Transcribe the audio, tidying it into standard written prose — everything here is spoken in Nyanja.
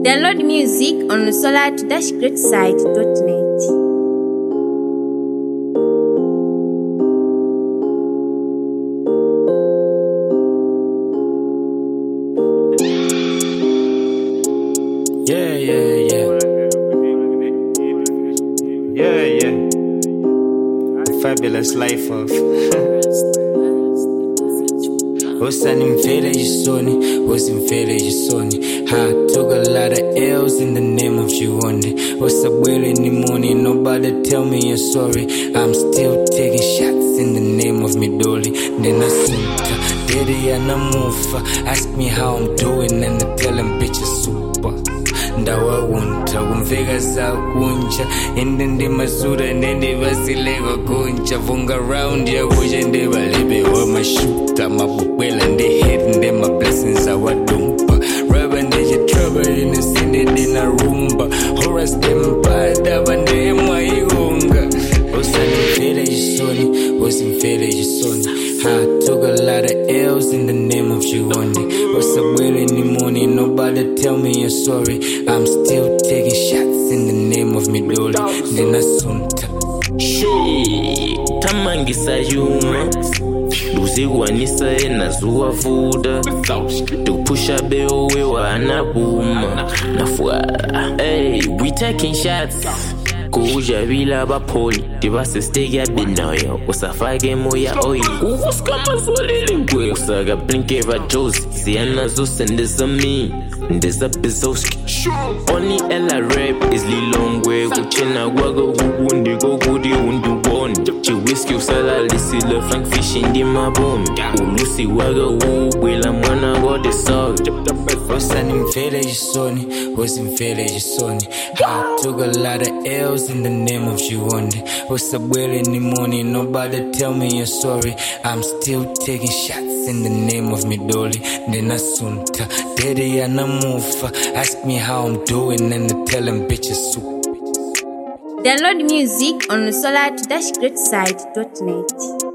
Download music on solar-greatside.net. Yeah. The fabulous life of usanimvele jisoni, usimvele jisoni. I took a lot of L's in the name of Jiwonde. Usabwele ni money, nobody tell me you're sorry. I'm still taking shots in the name of Midoli. Then I suta, daddy anamufa. Ask me how I'm doing and I tell him bitches super. Ndawawunta kumveka zakunja ende ndimazura nende vasileko kunja vunga round yakuja ndevalebe wamashuta mabukwela ndehit nde my blessings awadumpa raba ndeje trouble inesinde dinarumba horas dempadaba ndemwaiunga usanimvele jisoni usimvele jisoni. I took a lot of L's in the name of Jiwonde. Usabwele ni money, nobody tell me you're sorry. I'm still taking shots in the name of Midoli. Then asunta Shit, tamangisa yuma Luzigwanisa enazuwa vuda Tupusha beowe wanabuma Nafwala Hey, we taking shots Kuja vila bapoli Divase stegi ya binoyo Usafage moya oil Kuhuska mazwalili nkwe Usaga blinke va jozi Siana zose ndeza mi Ndeza bezoski Oni ela rap is lilongwe Kuchena waga ugundi Gogudi undubondi Chiwiski usala lisile Frank fish indi mabomi Ulusi waga uwela mwana gode sog usanimvele jisoni, usimvele jisoni. I took a lot of L's in the name of Jiwonde. Usabwele ni money, nobody tell me you're sorry. I'm still taking shots in the name of Midoli. Then asunta, daddy anamufa. Ask me how I'm doing and I tell him bitches super. Download music on solar-greatside.net.